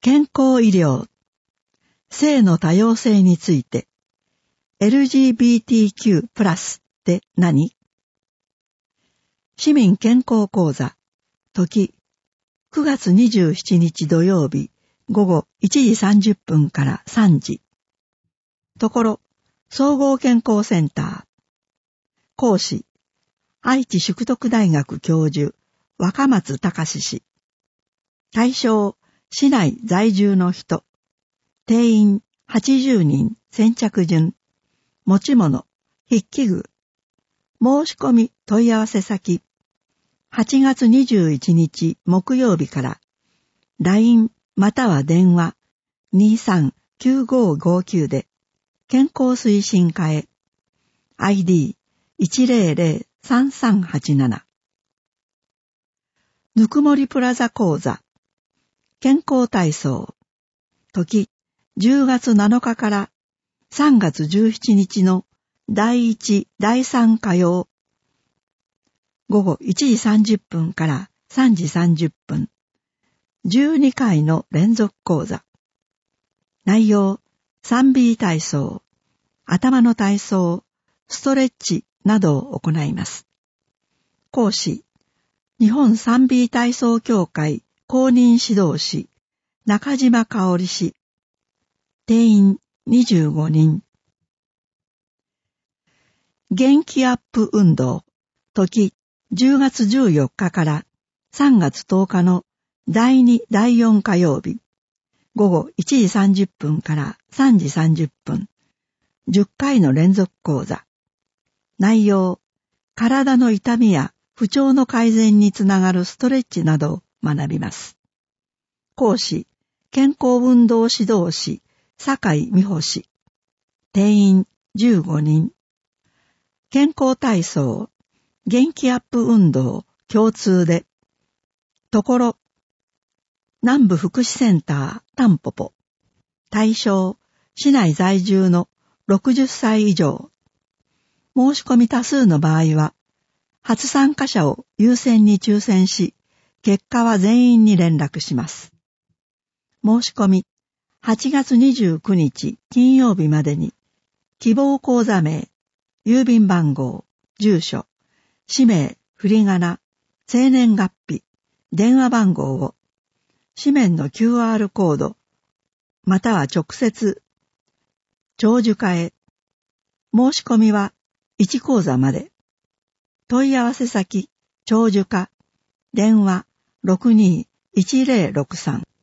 健康医療、性の多様性について、LGBTQ+ って何？市民健康講座、時、9月27日土曜日、午後1時30分から3時。ところ、総合健康センター。講師、愛知淑徳大学教授、若松隆氏。対象、市内在住の人。定員80人先着順。持ち物、筆記具。申し込み問い合わせ先。8月21日木曜日から、LINE または電話 23-9559 で、健康推進課へ。ID1003387。ぬくもりプラザ講座。健康体操。時、10月7日から3月17日の第1、第3火曜。午後1時30分から3時30分。12回の連続講座。内容、3B 体操、頭の体操、ストレッチなどを行います。講師、日本 3B 体操協会公認指導士、中島香織氏。定員25人。元気アップ運動、時、10月14日から3月10日の第2、第4火曜日、午後1時30分から3時30分、10回の連続講座。内容、体の痛みや不調の改善につながるストレッチなどを学びます。講師、健康運動指導士、酒井美穂氏。定員15人。健康体操、元気アップ運動共通で、ところ、南部福祉センタータンポポ。対象、市内在住の60歳以上。申し込み多数の場合は、初参加者を優先に抽選し、結果は全員に連絡します。申し込み、8月29日金曜日までに、希望口座名、郵便番号、住所、氏名、振り仮名、生年月日、電話番号を、紙面の QR コード、または直接、長寿課へ。申し込みは1講座まで。問い合わせ先、長寿課、電話621063。